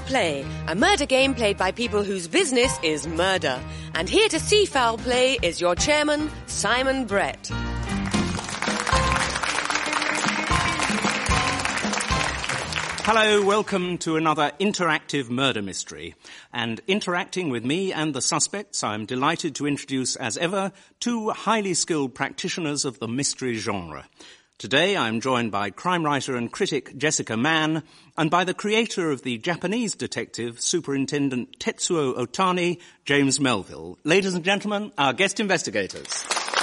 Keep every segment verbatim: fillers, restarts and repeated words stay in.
Foul Play, a murder game played by people whose business is murder. And here to see Foul Play is your chairman, Simon Brett. Hello, welcome to another interactive murder mystery. And interacting with me and the suspects, I'm delighted to introduce, as ever, two highly skilled practitioners of the mystery genre. Today I'm joined by crime writer and critic Jessica Mann and by the creator of the Japanese detective, Superintendent Tetsuo Otani, James Melville. Ladies and gentlemen, our guest investigators.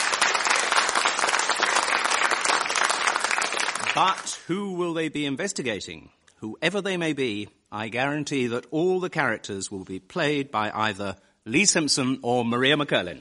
But who will they be investigating? Whoever they may be, I guarantee that all the characters will be played by either Lee Simpson or Maria McCurlin.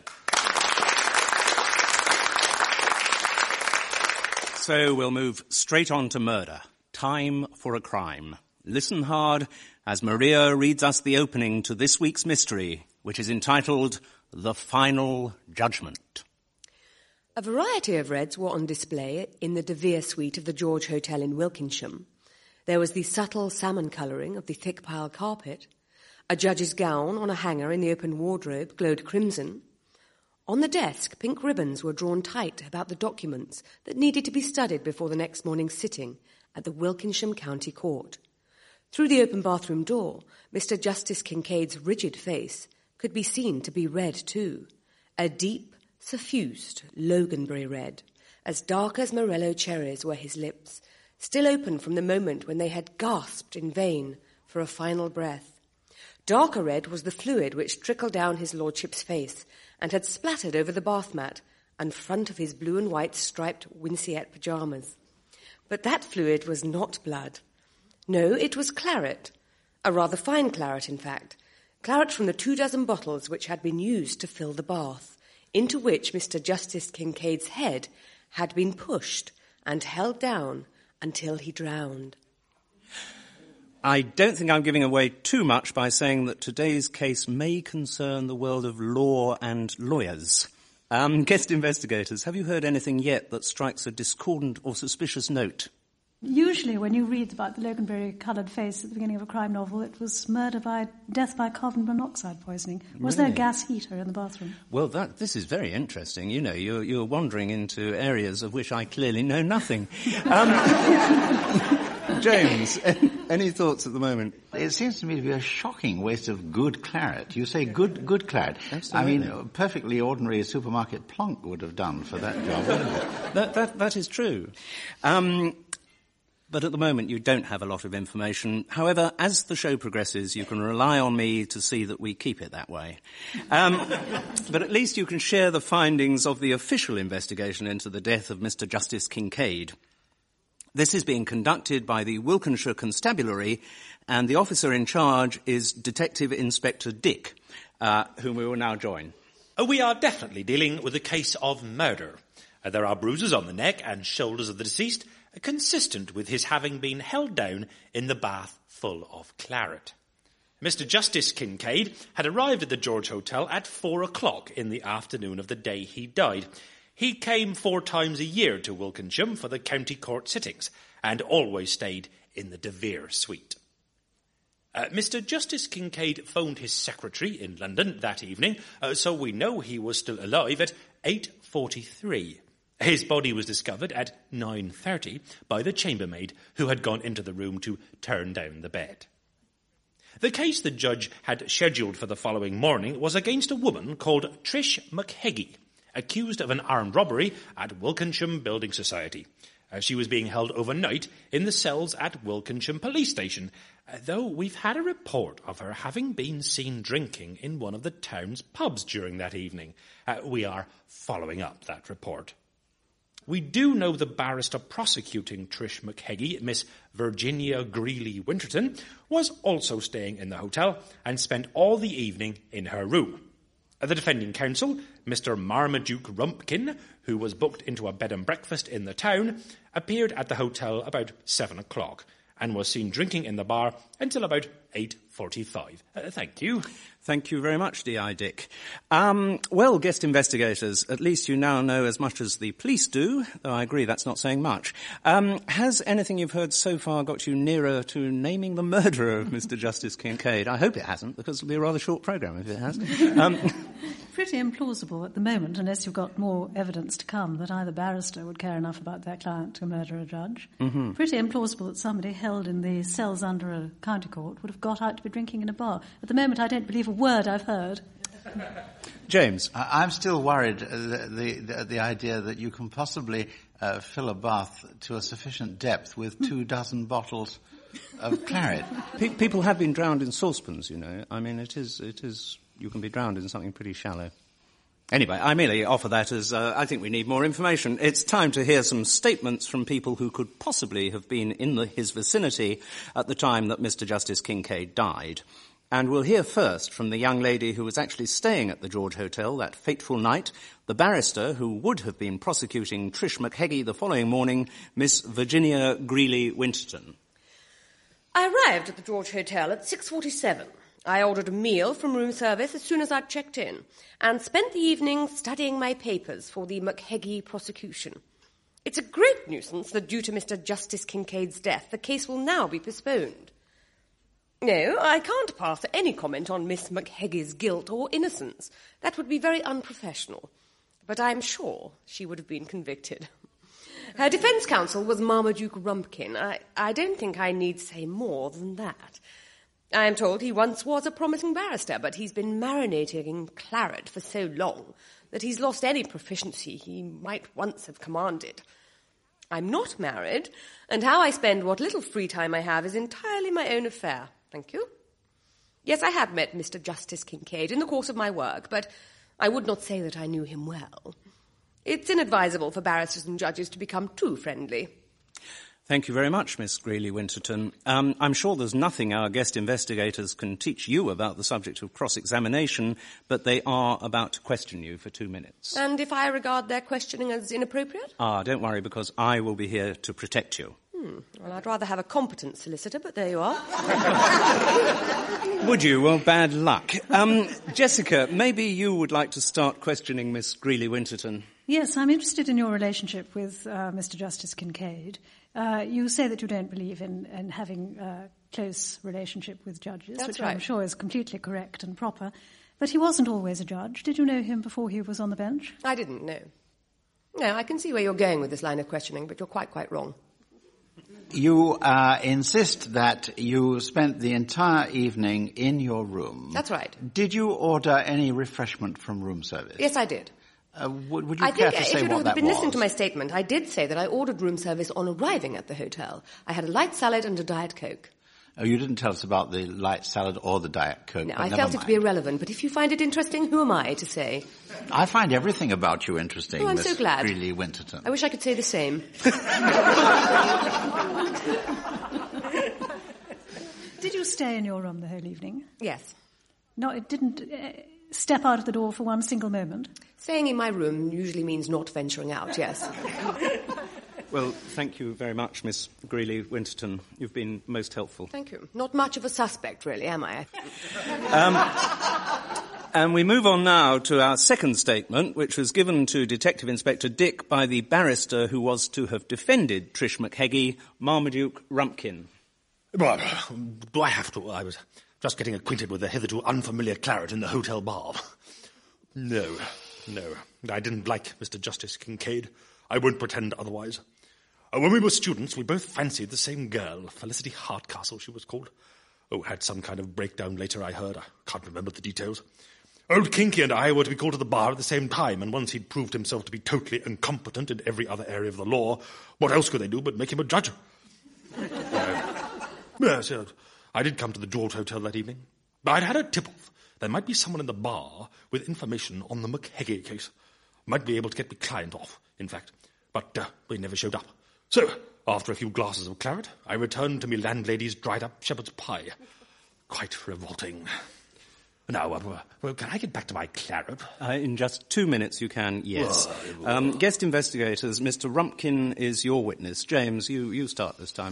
So we'll move straight on to murder. Time for a crime. Listen hard as Maria reads us the opening to this week's mystery, which is entitled The Final Judgment. A variety of reds were on display in the De Vere suite of the George Hotel in Wilkinsham. There was the subtle salmon colouring of the thick pile carpet. A judge's gown on a hanger in the open wardrobe glowed crimson. On the desk, pink ribbons were drawn tight about the documents that needed to be studied before the next morning's sitting at the Wilkinsham County Court. Through the open bathroom door, Mister Justice Kincaid's rigid face could be seen to be red too, a deep, suffused Loganberry red, as dark as Morello cherries were his lips, still open from the moment when they had gasped in vain for a final breath. Darker red was the fluid which trickled down his lordship's face and had splattered over the bath mat and front of his blue and white striped Winceyette pyjamas. But that fluid was not blood. No, it was claret, a rather fine claret, in fact, claret from the two dozen bottles which had been used to fill the bath, into which Mister Justice Kincaid's head had been pushed and held down until he drowned. I don't think I'm giving away too much by saying that today's case may concern the world of law and lawyers. Um, guest investigators, have you heard anything yet that strikes a discordant or suspicious note? Usually when you read about the Loganberry-coloured face at the beginning of a crime novel, it was murder by death by carbon monoxide poisoning. Was Really? there a gas heater in the bathroom? Well, that, this is very interesting. You know, you're, you're wandering into areas of which I clearly know nothing. Um, James, any thoughts at the moment? It seems to me to be a shocking waste of good claret. You say good good claret. Absolutely. I mean, perfectly ordinary supermarket plonk would have done for that job, wouldn't it? That, that, that is true. Um, but at the moment you don't have a lot of information. However, as the show progresses, you can rely on me to see that we keep it that way. Um, but at least you can share the findings of the official investigation into the death of Mister Justice Kincaid. This is being conducted by the Wilkinshire Constabulary, and the officer in charge is Detective Inspector Dick, uh, whom we will now join. Uh, we are definitely dealing with a case of murder. Uh, there are bruises on the neck and shoulders of the deceased, uh, consistent with his having been held down in the bath full of claret. Mister Justice Kincaid had arrived at the George Hotel at four o'clock in the afternoon of the day he died. He came four times a year to Wilkinsham for the county court sittings and always stayed in the De Vere suite. Uh, Mister Justice Kincaid phoned his secretary in London that evening, uh, so we know he was still alive at eight forty-three. His body was discovered at nine thirty by the chambermaid who had gone into the room to turn down the bed. The case the judge had scheduled for the following morning was against a woman called Trish McHeggie, accused of an armed robbery at Wilkinsham Building Society. Uh, she was being held overnight in the cells at Wilkinsham Police Station, uh, though we've had a report of her having been seen drinking in one of the town's pubs during that evening. Uh, we are following up that report. We do know the barrister prosecuting Trish McHeggie, Miss Virginia Greeley Winterton, was also staying in the hotel and spent all the evening in her room. The defending counsel, Mister Marmaduke Rumpkin, who was booked into a bed and breakfast in the town, appeared at the hotel about seven o'clock, and was seen drinking in the bar until about eight forty-five. Uh, thank you. Thank you very much, D I Dick. Um, well, guest investigators, at least you now know as much as the police do, though I agree that's not saying much. Um, has anything you've heard so far got you nearer to naming the murderer of Mister Justice Kincaid? I hope it hasn't, because it'll be a rather short programme if it has. Um, Pretty implausible at the moment, unless you've got more evidence to come that either barrister would care enough about their client to murder a judge. Mm-hmm. Pretty implausible that somebody held in the cells under a county court would have got out to be drinking in a bar. At the moment, I don't believe a word I've heard. James. I- I'm still worried uh, the, the, the idea that you can possibly uh, fill a bath to a sufficient depth with two dozen bottles of claret. Pe- people have been drowned in saucepans, you know. I mean, it is, it is, you can be drowned in something pretty shallow. Anyway, I merely offer that as uh, I think we need more information. It's time to hear some statements from people who could possibly have been in the, his vicinity at the time that Mister Justice Kincaid died. And we'll hear first from the young lady who was actually staying at the George Hotel that fateful night, the barrister who would have been prosecuting Trish McHeggie the following morning, Miss Virginia Greeley-Winterton. I arrived at the George Hotel at six forty-seven. I ordered a meal from room service as soon as I'd checked in, and spent the evening studying my papers for the McHeggie prosecution. It's a great nuisance that due to Mister Justice Kincaid's death, the case will now be postponed. No, I can't pass any comment on Miss McHeggie's guilt or innocence. That would be very unprofessional. But I'm sure she would have been convicted. Her defence counsel was Marmaduke Rumpkin. I, I don't think I need say more than that. I am told he once was a promising barrister, but he's been marinating in claret for so long that he's lost any proficiency he might once have commanded. I'm not married, and how I spend what little free time I have is entirely my own affair. Thank you. Yes, I have met Mister Justice Kincaid in the course of my work, but I would not say that I knew him well. It's inadvisable for barristers and judges to become too friendly. Thank you very much, Miss Greeley-Winterton. Um, I'm sure there's nothing our guest investigators can teach you about the subject of cross-examination, but they are about to question you for two minutes. And if I regard their questioning as inappropriate? Ah, don't worry, because I will be here to protect you. Hmm. Well, I'd rather have a competent solicitor, but there you are. Would you? Well, bad luck. Um, Jessica, maybe you would like to start questioning Miss Greeley-Winterton. Yes, I'm interested in your relationship with uh, Mister Justice Kincaid. Uh, you say that you don't believe in, in having a close relationship with judges, That's which right. I'm sure is completely correct and proper. But he wasn't always a judge. Did you know him before he was on the bench? I didn't know. No, I can see where you're going with this line of questioning, but you're quite, quite wrong. You uh, insist that you spent the entire evening in your room. That's right. Did you order any refreshment from room service? Yes, I did. Uh, would, would you I care think to if say you what would that have been listening was? to my statement, I did say that I ordered room service on arriving at the hotel. I had a light salad and a Diet Coke. Oh, you didn't tell us about the light salad or the Diet Coke. No, but I never felt it to be mind. irrelevant, but if you find it interesting, who am I to say? I find everything about you interesting, Oh, I'm Miss so glad. Greeley-Winterton. I wish I could say the same. Did you stay in your room the whole evening? Yes. No, it didn't uh, step out of the door for one single moment? Staying in my room usually means not venturing out, yes. Well, thank you very much, Miss Greeley-Winterton. You've been most helpful. Thank you. Not much of a suspect, really, am I? And we move on now to our second statement, which was given to Detective Inspector Dick by the barrister who was to have defended Trish McHeggie, Marmaduke Rumpkin. Well, do I have to? I was just getting acquainted with the hitherto unfamiliar claret in the hotel bar. No, no, I didn't like Mister Justice Kincaid. I won't pretend otherwise. Uh, when we were students, we both fancied the same girl, Felicity Hardcastle, she was called. Oh, had some kind of breakdown later, I heard. I can't remember the details. Old Kinky and I were to be called to the bar at the same time, and once he'd proved himself to be totally incompetent in every other area of the law, what else could they do but make him a judge? uh, yes, yes, I did come to the George Hotel that evening. I'd had a tip-off. There might be someone in the bar with information on the McHeggie case. Might be able to get the client off, in fact. But uh, they never showed up. So, after a few glasses of claret, I returned to my landlady's dried-up shepherd's pie. Quite revolting. Now, uh, well, can I get back to my claret? Uh, in just two minutes you can, yes. Um, guest investigators, Mister Rumpkin is your witness. James, you, you start this time.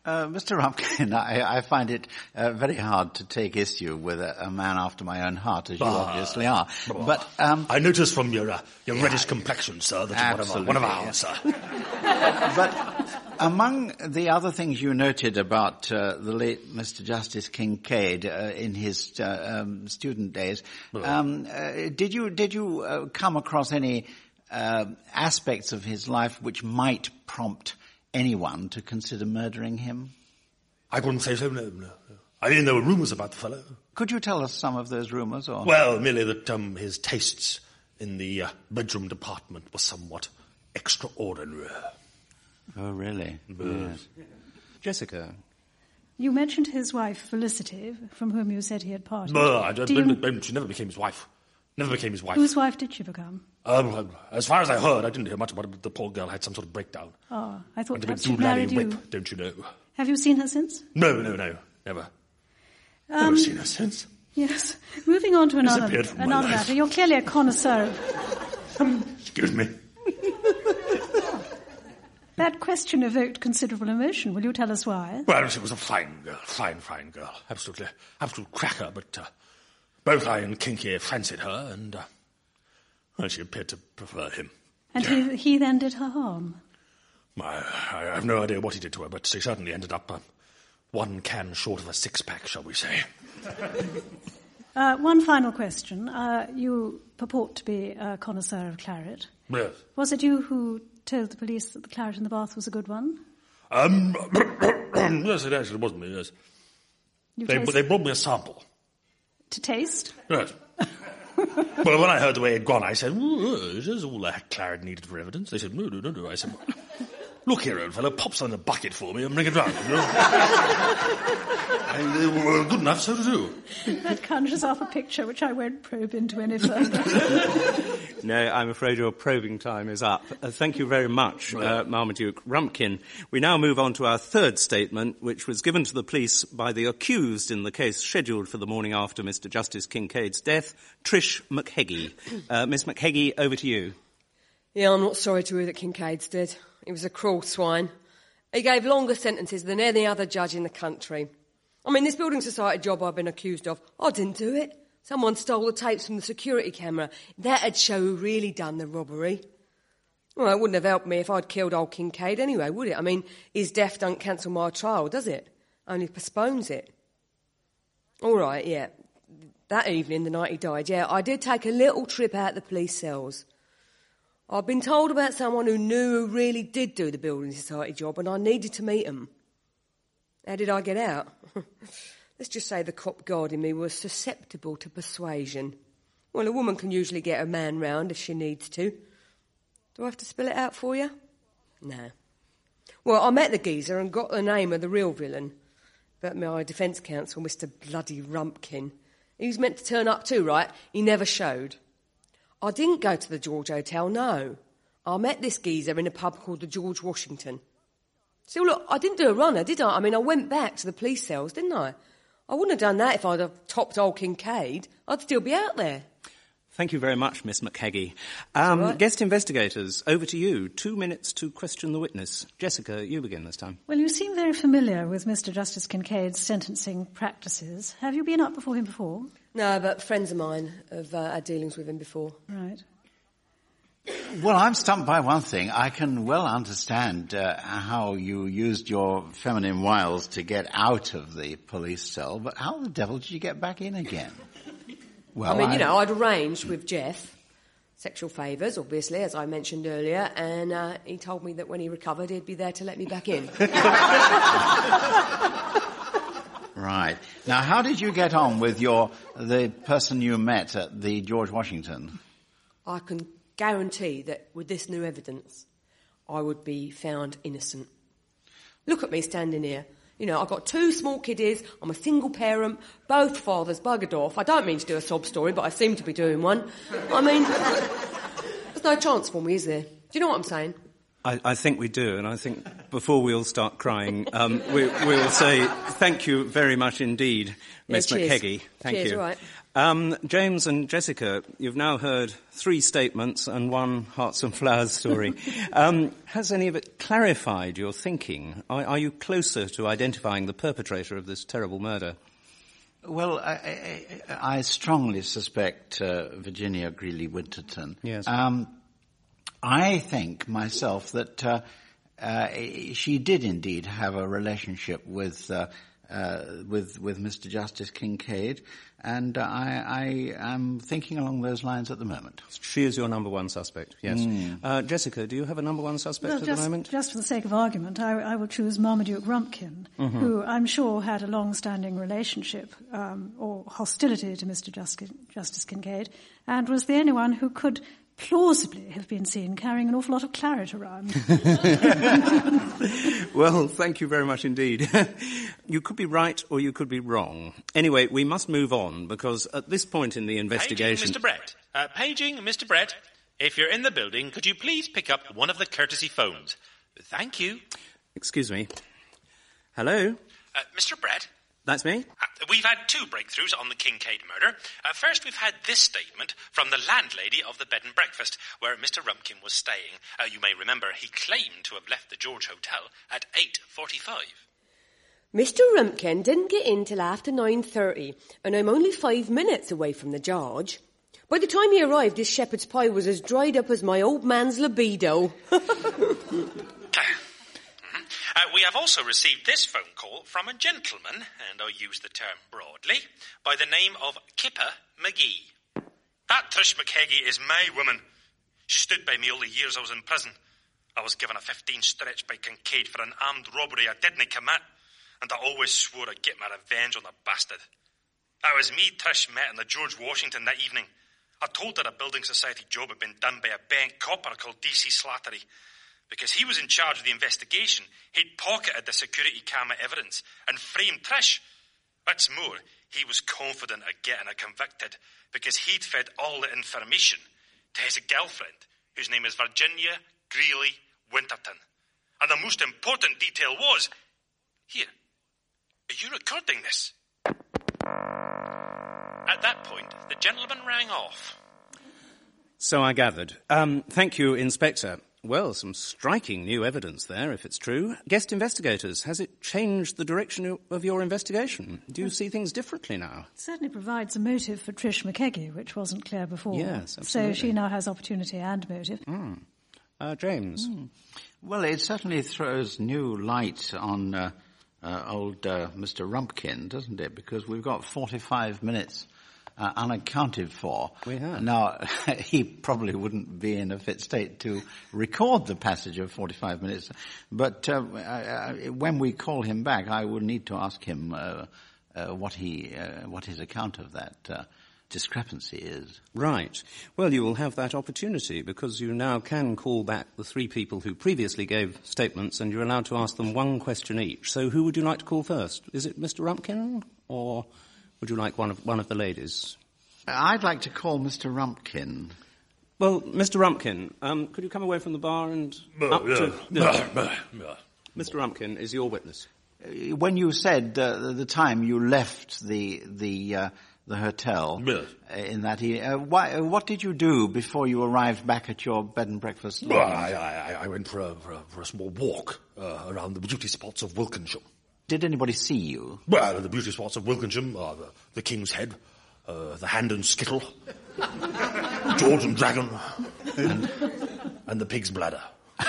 Uh, Mister Rumpkin, I, I find it uh, very hard to take issue with a, a man after my own heart, as you bah, obviously are. Bah. But um, I notice from your uh, your yeah, reddish complexion, sir, that you're one of, one of ours, sir. But among the other things you noted about uh, the late Mister Justice Kincaid uh, in his uh, um, student days, um, uh, did you did you uh, come across any uh, aspects of his life which might prompt anyone to consider murdering him? I wouldn't say so, no, no, no. I mean, there were rumours about the fellow. Could you tell us some of those rumours, or? Well, merely that um, his tastes in the uh, bedroom department were somewhat extraordinary. Oh, really? Yes. Jessica. You mentioned his wife, Felicity, from whom you said he had parted. No, I don't, Do you... don't, she never became his wife. Never became his wife. Whose wife did she become? Um, as far as I heard, I didn't hear much about it, but the poor girl had some sort of breakdown. Oh, I thought Went a bit perhaps she doodle-daddy married you. whip, don't you know? Have you seen her since? No, no, no, never. Um, Never seen her since. Yes. Moving on to another, Disappeared from my another life. matter. You're clearly a connoisseur. Excuse me. That question evoked considerable emotion. Will you tell us why? Well, she was a fine girl, fine, fine girl. Absolutely, absolute cracker, but uh, both I and Kinky fancied her, and, uh, well, she appeared to prefer him. And he, he then did her harm? I, I have no idea what he did to her, but she certainly ended up uh, one can short of a six-pack, shall we say. Uh, one final question. Uh, you purport to be a connoisseur of claret. Yes. Was it you who told the police that the claret in the bath was a good one? Um, yes, it actually was me, yes. You They, taste- they brought me a sample. To taste? Yes. Well, when I heard the way it had gone, I said, "Ooh, is this all that claret needed for evidence?" They said, no, no, no, no. I said, look here, old fellow, pop some in the bucket for me and bring it round. You know? And they were good enough so to do. That conjures up a picture which I won't probe into any further. No, I'm afraid your probing time is up. Uh, thank you very much, uh, Marmaduke Rumpkin. We now move on to our third statement, which was given to the police by the accused in the case scheduled for the morning after Mister Justice Kincaid's death, Trish McHeggie. Uh, Miss McHeggie, over to you. Yeah, I'm not sorry to hear that Kincaid's dead. He was a cruel swine. He gave longer sentences than any other judge in the country. I mean, this building society job I've been accused of, I didn't do it. Someone stole the tapes from the security camera. That'd show who really done the robbery. Well, it wouldn't have helped me if I'd killed old Kincaid anyway, would it? I mean, his death don't cancel my trial, does it? Only postpones it. All right, yeah. That evening, the night he died, yeah, I did take a little trip out the police cells. I'd been told about someone who knew who really did do the building society job, and I needed to meet him. How did I get out? Let's just say the cop guarding me was susceptible to persuasion. Well, a woman can usually get a man round if she needs to. Do I have to spell it out for you? No. Well, I met the geezer and got the name of the real villain. But my defence counsel, Mister Bloody Rumpkin, he was meant to turn up too, right? He never showed. I didn't go to the George Hotel, no. I met this geezer in a pub called the George Washington. See, look, I didn't do a runner, did I? I mean, I went back to the police cells, didn't I? I wouldn't have done that if I'd have topped old Kincaid. I'd still be out there. Thank you very much, Miss McHeggie. Um, right. Guest investigators, over to you. Two minutes to question the witness. Jessica, you begin this time. Well, you seem very familiar with Mister Justice Kincaid's sentencing practices. Have you been up before him before? No, but friends of mine have uh, had dealings with him before. Right. Well, I'm stumped by one thing. I can well understand uh, how you used your feminine wiles to get out of the police cell, but how the devil did you get back in again? Well, I mean, I... you know, I'd arranged with Jeff, sexual favours, obviously, as I mentioned earlier, and uh, he told me that when he recovered, he'd be there to let me back in. Right. Now, how did you get on with your the person you met at the George Washington? I can guarantee that with this new evidence, I would be found innocent. Look at me standing here. You know, I've got two small kiddies, I'm a single parent, both fathers buggered off. I don't mean to do a sob story, but I seem to be doing one. I mean, there's no chance for me, is there? Do you know what I'm saying? I, I think we do, and I think before we all start crying, um, we, we will say thank you very much indeed, Miss yeah, cheers. McHeggie. Thank cheers, you. Right. Um, James and Jessica, you've now heard three statements and one Hearts and Flowers story. um, has any of it clarified your thinking? Are, are you closer to identifying the perpetrator of this terrible murder? Well, I, I, I strongly suspect uh, Virginia Greeley-Winterton. Yes. Um, I think myself that uh, uh, she did indeed have a relationship with uh, uh, with with Mister Justice Kincaid, and uh, I, I am thinking along those lines at the moment. She is your number one suspect. Yes. Mm. Uh, Jessica, do you have a number one suspect well, at just, the moment? Just for the sake of argument, I, I will choose Marmaduke Rumpkin, mm-hmm. who I'm sure had a long-standing relationship um, or hostility to Mister Justice, Justice Kincaid, and was the only one who could plausibly have been seen carrying an awful lot of claret around. Well, thank you very much indeed. You could be right or you could be wrong. Anyway, we must move on because at this point in the investigation... Paging Mister Brett. Uh, paging Mister Brett. If you're in the building, could you please pick up one of the courtesy phones? Thank you. Excuse me. Hello? Uh, Mister Brett? That's me? Uh, we've had two breakthroughs on the Kincaid murder. Uh, first, we've had this statement from the landlady of the bed and breakfast where Mister Rumpkin was staying. Uh, you may remember he claimed to have left the George Hotel at eight forty-five. Mister Rumpkin didn't get in till after nine thirty, and I'm only five minutes away from the George. By the time he arrived, his shepherd's pie was as dried up as my old man's libido. Uh, we have also received this phone call from a gentleman, and I use the term broadly, by the name of Kipper McGee. That Trish McKeggie is my woman. She stood by me all the years I was in prison. I was given a fifteen stretch by Kincaid for an armed robbery I didn't commit, and I always swore I'd get my revenge on the bastard. That was me Trish met in the George Washington that evening. I told her a building society job had been done by a bent copper called D C Slattery. Because he was in charge of the investigation, he'd pocketed the security camera evidence and framed Trish. What's more, he was confident of getting her convicted because he'd fed all the information to his girlfriend, whose name is Virginia Greeley-Winterton. And the most important detail was... Here, are you recording this? At that point, the gentleman rang off. So I gathered. Um, thank you, Inspector. Well, some striking new evidence there, if it's true. Guest investigators, has it changed the direction of your investigation? Do you see things differently now? It certainly provides a motive for Trish McKeggie, which wasn't clear before. Yes, absolutely. So she now has opportunity and motive. Mm. Uh, James? Mm. Well, it certainly throws new light on uh, uh, old uh, Mister Rumpkin, doesn't it? Because we've got forty-five minutes Uh, unaccounted for. We have. Now, he probably wouldn't be in a fit state to record the passage of forty-five minutes, but uh, uh, when we call him back, I will need to ask him uh, uh, what he, uh, what his account of that uh, discrepancy is. Right. Well, you will have that opportunity because you now can call back the three people who previously gave statements and you're allowed to ask them one question each. So who would you like to call first? Is it Mister Rumpkin or... would you like one of one of the ladies? I'd like to call Mister Rumpkin. Well, Mister Rumpkin, um, could you come away from the bar and up to... Mister Rumpkin is your witness. When you said uh, the time you left the the uh, the hotel in that evening, uh, why, what did you do before you arrived back at your bed and breakfast? Well, I, I, I went for a, for a, for a small walk uh, around the beauty spots of Wilkinsham. Did anybody see you? Well, the beauty spots of Wilkinsham are the, the King's Head, uh, the Hand and Skittle, George and Dragon, and, and the Pig's Bladder.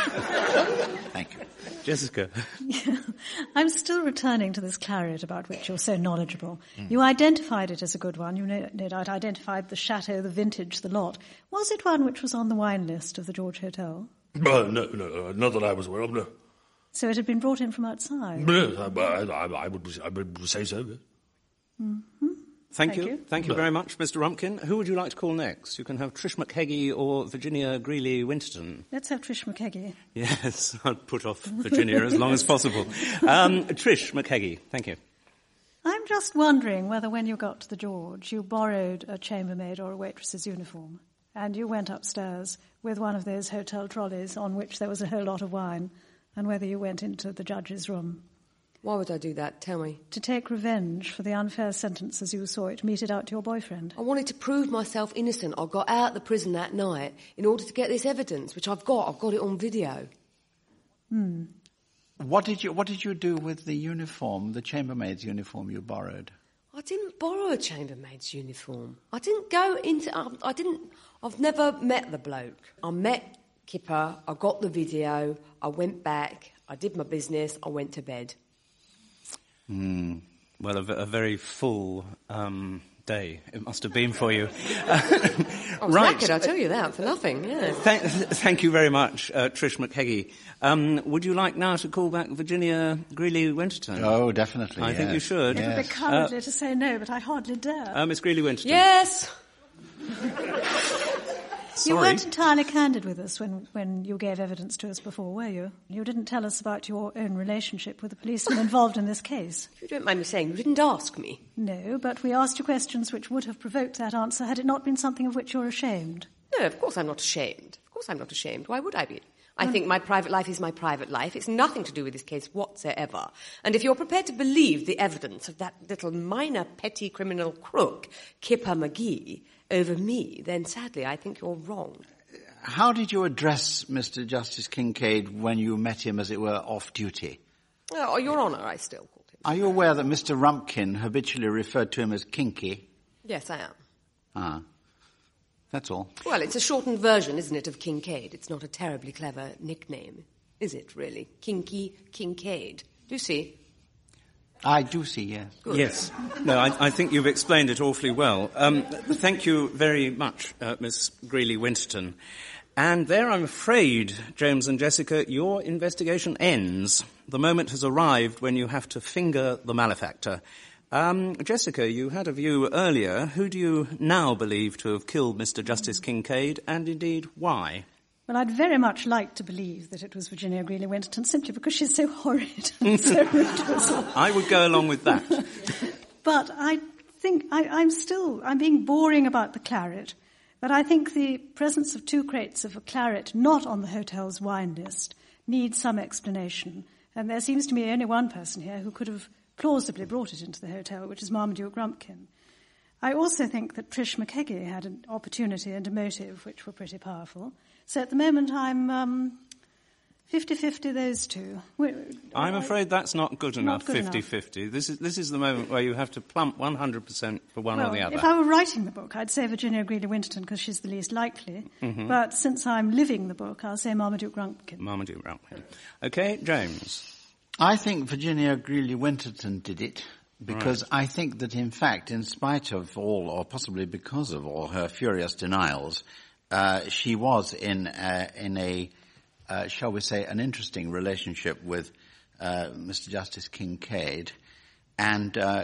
Thank you. Jessica. Yeah. I'm still returning to this claret about which you're so knowledgeable. Mm. You identified it as a good one. You know, I'd identified the chateau, the vintage, the lot. Was it one which was on the wine list of the George Hotel? Uh, no, no, not that I was aware of, no. So it had been brought in from outside? Yes, I, I, I, would, I would say so, yes. Mm-hmm. Thank, Thank you. you. Thank you very much, Mister Rumpkin. Who would you like to call next? You can have Trish McKeggie or Virginia Greeley-Winterton. Let's have Trish McKeggie. Yes, I'll put off Virginia as long as possible. Um, Trish McKeggie, thank you. I'm just wondering whether when you got to the George, you borrowed a chambermaid or a waitress's uniform, and you went upstairs with one of those hotel trolleys on which there was a whole lot of wine, and whether you went into the judge's room. Why would I do that? Tell me. To take revenge for the unfair sentence, as you saw it, meted out to your boyfriend. I wanted to prove myself innocent. I got out of the prison that night in order to get this evidence, which I've got. I've got it on video. Hmm. What did you What did you do with the uniform, the chambermaid's uniform you borrowed? I didn't borrow a chambermaid's uniform. I didn't go into... I, I didn't... I've never met the bloke. I met Kipper, I got the video, I went back, I did my business, I went to bed. Hmm. Well, a, a very full um, day it must have been for you. I was right. knackered, I tell you that, for nothing, yeah. Thank, thank you very much, uh, Trish McKeggie. Um, would you like now to call back Virginia Greeley-Winterton? Oh, definitely. I yes. think you should. It would be Yes. cowardly Uh, to say no, but I hardly dare. Uh, Miss Greeley-Winterton. Yes! You Sorry. weren't entirely candid with us when, when you gave evidence to us before, were you? You didn't tell us about your own relationship with the policeman involved in this case. If you don't mind me saying, you didn't ask me. No, but we asked you questions which would have provoked that answer had it not been something of which you're ashamed. No, of course I'm not ashamed. Of course I'm not ashamed. Why would I be? I think my private life is my private life. It's nothing to do with this case whatsoever. And if you're prepared to believe the evidence of that little minor petty criminal crook, Kipper McGee, over me, then sadly I think you're wrong. How did you address Mister Justice Kincaid when you met him, as it were, off-duty? Oh, Your Honour, I still called him. Are you aware that Mister Rumpkin habitually referred to him as Kinky? Yes, I am. Ah. That's all. Well, it's a shortened version, isn't it, of Kincaid? It's not a terribly clever nickname, is it, really? Kinky Kincaid. Do you see? I do see, yes. Good. Yes. No, I, I think you've explained it awfully well. Um, thank you very much, uh, Miss Greeley-Winterton. And there, I'm afraid, James and Jessica, your investigation ends. The moment has arrived when you have to finger the malefactor. Um, Jessica, you had a view earlier. Who do you now believe to have killed Mister Justice Kincaid, and indeed why? Well, I'd very much like to believe that it was Virginia Greeley-Winterton, simply because she's so horrid and so rude to us all. I would go along with that. But I think I, I'm still, I'm being boring about the claret, but I think the presence of two crates of a claret not on the hotel's wine list needs some explanation. And there seems to me only one person here who could have plausibly brought it into the hotel, which is Marmaduke Rumpkin. I also think that Trish McKeggie had an opportunity and a motive which were pretty powerful. So at the moment I'm um, fifty-fifty those two. We're, I'm afraid that's not good enough, Not good enough. fifty-fifty. This is, this is the moment where you have to plump one hundred percent for one well, or the other. if I were writing the book, I'd say Virginia Greeley-Winterton because she's the least likely. Mm-hmm. But since I'm living the book, I'll say Marmaduke Rumpkin. Marmaduke Rumpkin. Okay, James. I think Virginia Greeley-Winterton did it because right. I think that, in fact, in spite of all, or possibly because of all her furious denials, uh, she was in a, in a uh, shall we say, an interesting relationship with uh, Mister Justice Kincaid, and uh,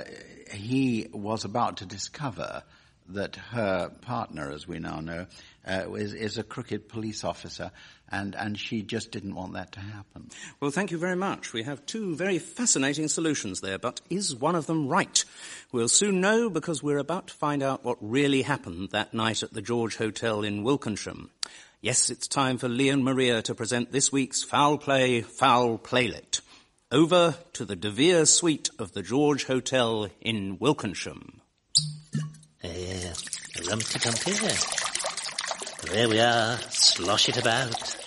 he was about to discover that her partner, as we now know, uh, is, is a crooked police officer, and, and she just didn't want that to happen. Well, thank you very much. We have two very fascinating solutions there, but is one of them right? We'll soon know, because we're about to find out what really happened that night at the George Hotel in Wilkinsham. Yes, it's time for Lee and Maria to present this week's Foul Play, Foul Playlet. Over to the De Vere suite of the George Hotel in Wilkinsham. Uh, Rumpty-Dumpty. There we are. Slosh it about.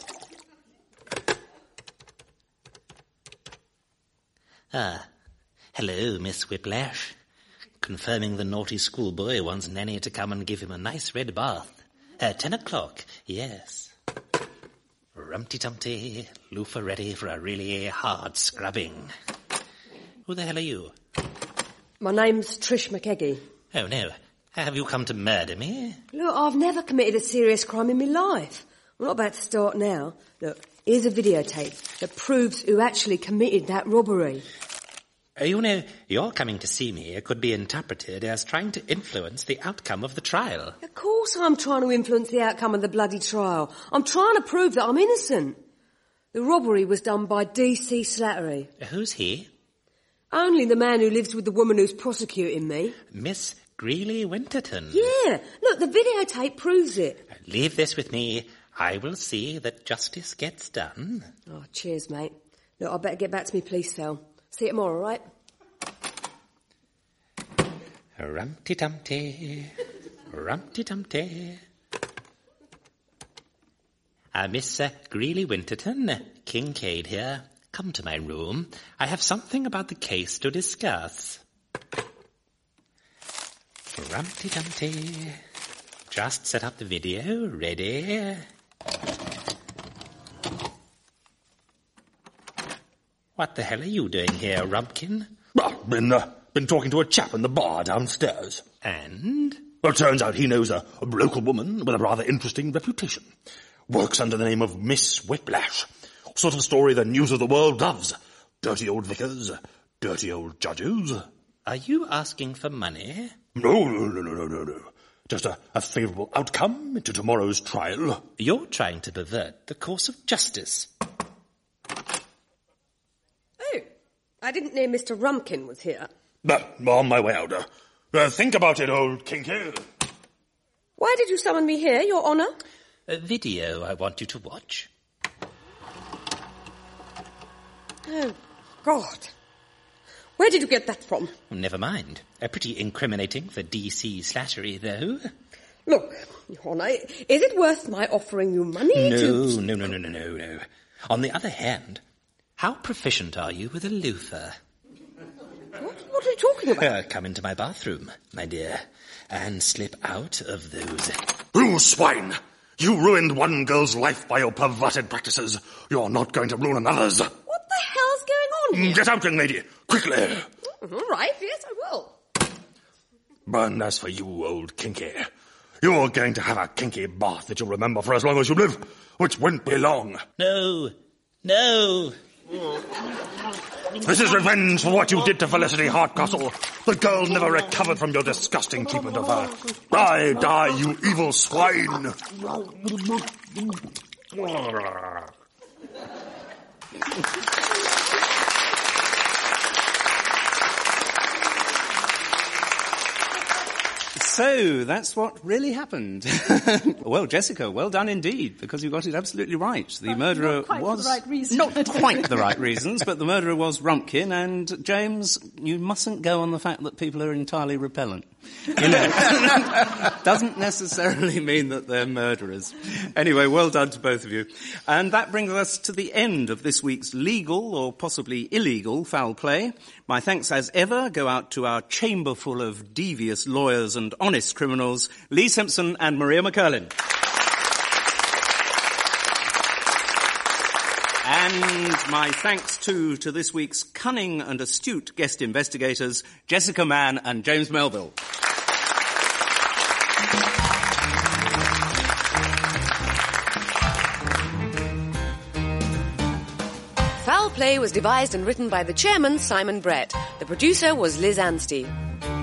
Ah, hello, Miss Whiplash. Confirming the naughty schoolboy wants Nanny to come and give him a nice red bath. Uh, ten o'clock, yes. Rumpty-Dumpty, loofah ready for a really hard scrubbing. Who the hell are you? My name's Trish McKeggie. Oh, no. Have you come to murder me? Look, I've never committed a serious crime in my life. I'm not about to start now. Look, here's a videotape that proves who actually committed that robbery. Uh, you know, your coming to see me could be interpreted as trying to influence the outcome of the trial. Of course I'm trying to influence the outcome of the bloody trial. I'm trying to prove that I'm innocent. The robbery was done by D C Slattery. Uh, who's he? Only the man who lives with the woman who's prosecuting me. Miss Greeley-Winterton. Yeah, look, the videotape proves it. Uh, leave this with me. I will see that justice gets done. Oh, cheers, mate. Look, I better get back to me police cell. See you tomorrow, right? Rumpty-tumpty, rumpty-tumpty. Uh, Miss uh, Greeley Winterton, Kincaid here. Come to my room. I have something about the case to discuss. Rumpty-tumpty. Just set up the video. Ready? What the hell are you doing here, Rumpkin? Well, been, uh, been talking to a chap in the bar downstairs. And? Well, it turns out he knows a, a local woman with a rather interesting reputation. Works under the name of Miss Whiplash. Sort of story the news of the world loves. Dirty old vicars, dirty old judges. Are you asking for money? No, no, no, no, no, no. Just a, a favourable outcome to tomorrow's trial. You're trying to pervert the course of justice. Oh, I didn't know Mister Rumpkin was here. But on my way out. Uh, uh, think about it, old Kincaid. Why did you summon me here, Your Honour? A video I want you to watch. Oh, God. Where did you get that from? Never mind. Uh, pretty incriminating for D C slashery, though. Look, Your Honour, is it worth my offering you money no, to... No, no, no, no, no, no. On the other hand, how proficient are you with a loofah? What, what are you talking about? Uh, come into my bathroom, my dear, and slip out of those... You swine! You ruined one girl's life by your perverted practices. You're not going to ruin another's. What the hell's going on here? Get out, young lady, quickly. All right, yes, I will. But as for you, old kinky, you're going to have a kinky bath that you'll remember for as long as you live, which won't be long. No, no. This is revenge for what you did to Felicity Hardcastle. The girl never recovered from your disgusting treatment of her. Die, die, you evil swine! So, that's what really happened. Well, Jessica, well done indeed, because you got it absolutely right. The But murderer not quite was... for the right reasons. Not quite the right reasons, but the murderer was Rumpkin, and James, you mustn't go on the fact that people are entirely repellent. You know, doesn't necessarily mean that they're murderers. Anyway, well done to both of you. And that brings us to the end of this week's legal, or possibly illegal, foul play. My thanks, as ever, go out to our chamber full of devious lawyers and honest criminals, Lee Simpson and Maria McCurlin. And my thanks, too, to this week's cunning and astute guest investigators, Jessica Mann and James Melville. Foul Play was devised and written by the chairman, Simon Brett. The producer was Liz Anstey.